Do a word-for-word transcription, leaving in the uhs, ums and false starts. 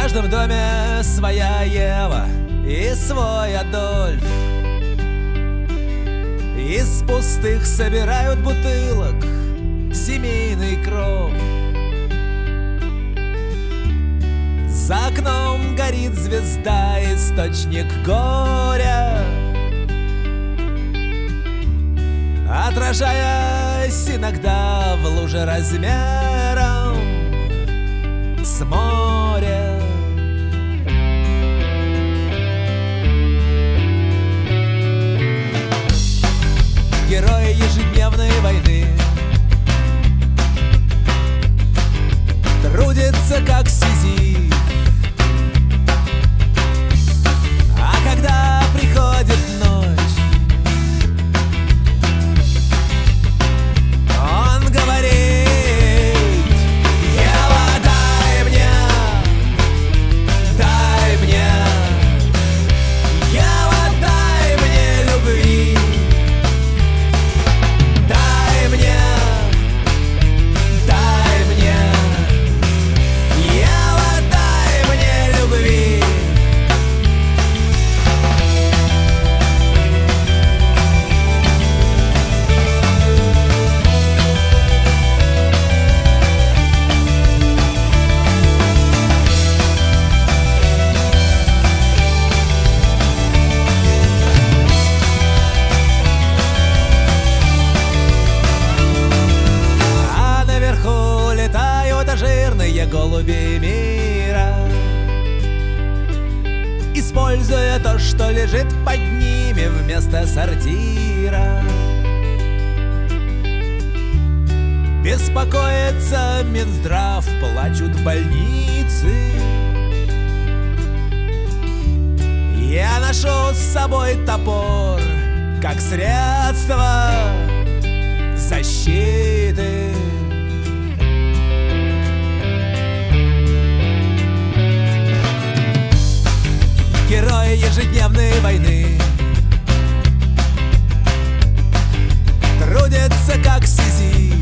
каждом доме своя Ева и свой Адольф. Из пустых собирают бутылок семейный кров. За окном горит звезда, источник горя, отражаясь иногда в луже размером с моря. Герои ежедневной войны трудятся как Сизиф, а когда приходит ночь, он говорит: Ева, дай мне, дай мне, Ева, дай мне любви. Дай мне, дай мне, Ева, дай мне любви. А наверху летают жирные голуби мира, используя то, что лежит под ними вместо сортира. Беспокоится Минздрав, плачут больницы. Я ношу с собой топор как средство защиты. Герои ежедневной войны трудятся как Сизиф,